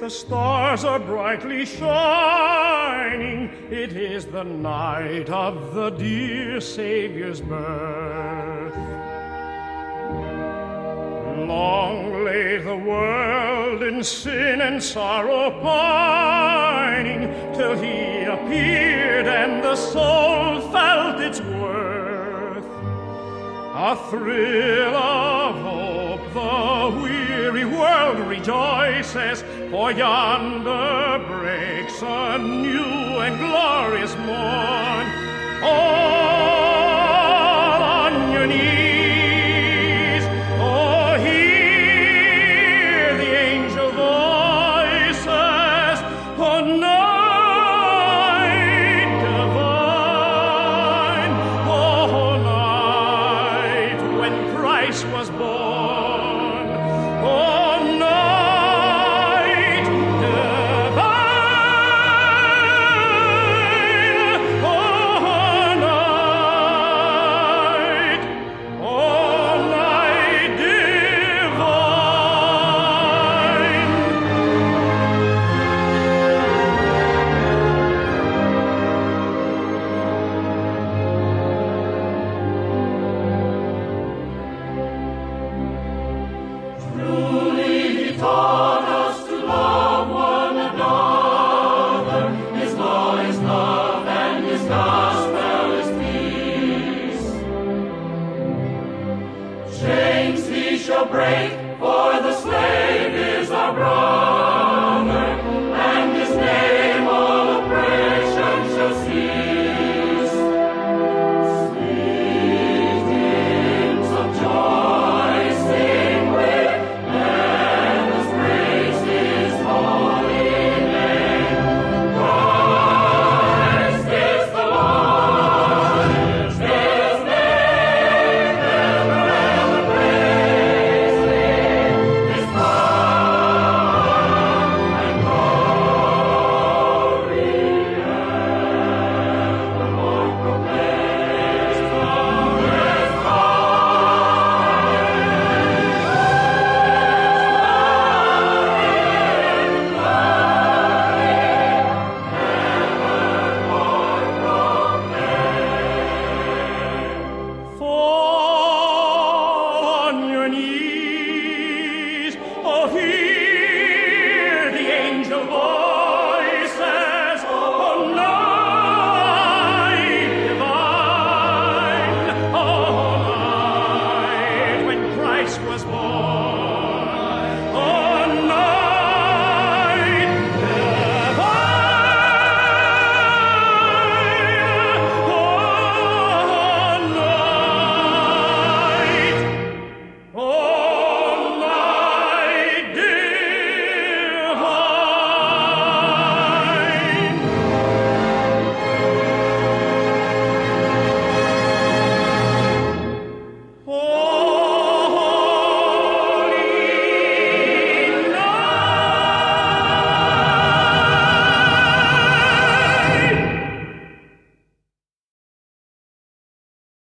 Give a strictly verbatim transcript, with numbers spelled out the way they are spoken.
the stars are brightly shining. It is the night of the dear Savior's birth. Long lay the world in sin and sorrow pining, till he appeared and the soul felt its worth. A thrill of hope, the weary world rejoices, for yonder breaks a new and glorious morn. All on your knees, oh, hear the angel voices, oh, night divine, oh, night when Christ was born, oh, night divine, oh, night, oh, night divine. Truly he taught us to love one another. His law is love and his gospel is peace. Chains he shall break